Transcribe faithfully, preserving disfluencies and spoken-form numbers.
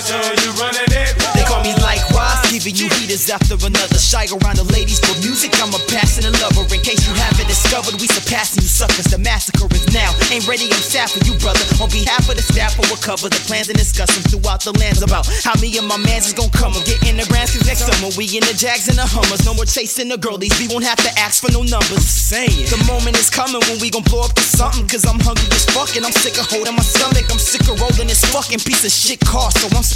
so you running it. They call me likewise, giving you heaters after another. Shy around the ladies for music, I'm a passionate lover. In case you haven't discovered, we surpassing you suckers. The massacre is now. Ain't ready, I'm sad for you, brother. On behalf of the staff, I will cover the plans and discuss them throughout the lands about how me and my mans is gon' come up. Get in the grants, cause next summer we in the Jags and the Hummers. No more chasing the girlies, we won't have to ask for no numbers. Saying the moment is coming when we gon' blow up to something. Cause I'm hungry as fuck and I'm sick of holding my stomach. I'm sick of rolling this fucking piece of shit car, so I'm